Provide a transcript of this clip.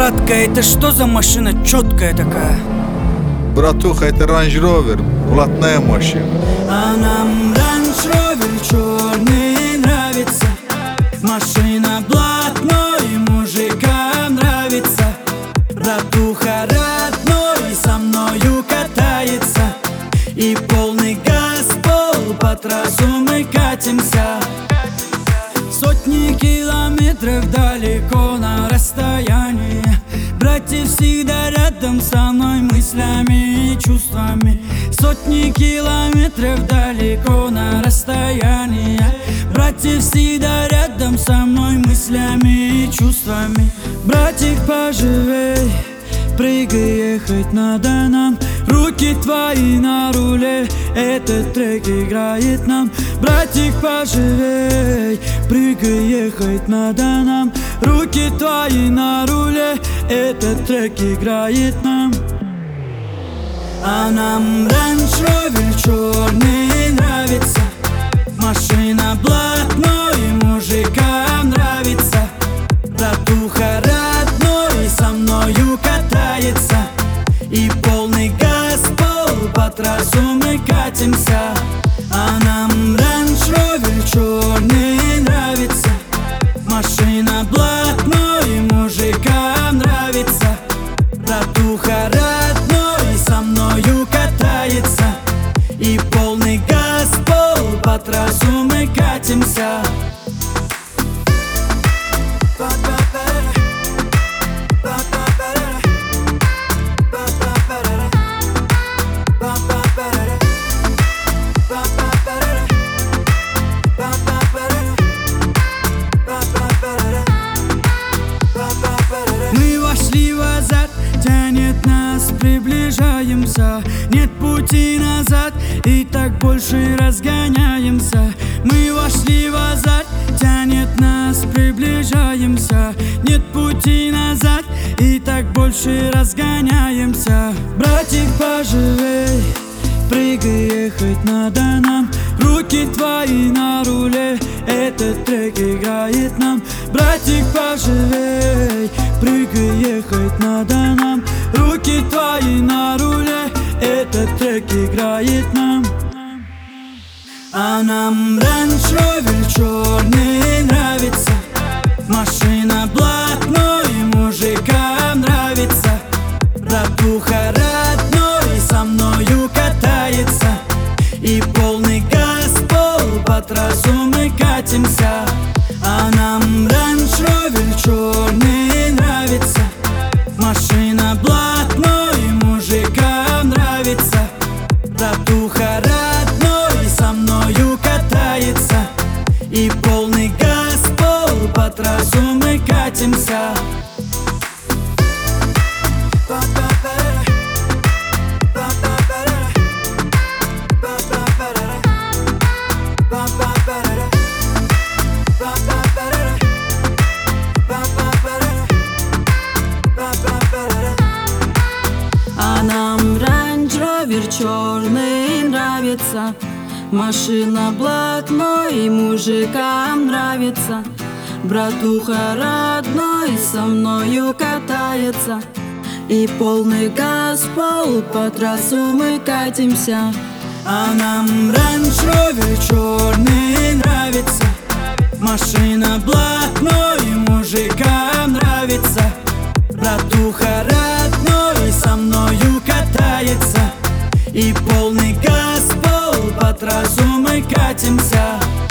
Братка, это что за машина четкая такая? Братуха, это Range Rover, блатная машина. А нам Range Rover черный нравится. Машина блатной, мужикам нравится. Братуха родной со мною катается. И полный газ, по трассу мы катимся. Сотни километров далеко на расстоянии. Братья всегда рядом со мной мыслями и чувствами. Сотни километров далеко на расстоянии. Братья всегда рядом со мной мыслями и чувствами. Братик, поживей, прыгай, ехать надо нам. Руки твои на руле, этот трек играет нам. Братик, поживей, прыгай, ехать надо нам. Руки твои на руле, этот трек играет нам. А нам Range Rover черный нравится. Машина блатной, мужикам нравится. Братуха родной со мною катается. И полный газ, по трассу мы катимся. А нам Range Rover черный нравится. Машина блатной, мужикам нравится. Братуха родной со мною катается. И полный газ, по трассу мы катимся. Мы вошли в азарт, тянет нас, приближаемся. Нет пути назад, и так больше разгоняемся. Мы вошли в азарт, тянет нас, приближаемся. Нет пути назад, и так больше разгоняемся. Братик, поживей, прыгай, ехать надо нам. Руки твои на руле, этот трек играет нам. Братик, поживей, прыгай, ехать надо нам. Руки твои на руле, этот трек играет нам. А нам Range Rover черный нравится. Машина блатной, мужикам нравится. Братуха родной со мною катается. И полный газ, по трассу мы катимся. А нам Range Rover черный нравится. Машина блатной, мужикам нравится. Братуха родной со мною катается. И полный газ, по трассу мы катимся. А нам Range Rover черный нравится. Машина блатной, мужикам нравится. Братуха родной со мною катается. И полный газ, по трассу мы катимся. А нам Range Rover черный нравится. Машина блатной, мужикам нравится. Братуха родной со мною катается. И полный газ, по трассу мы катимся.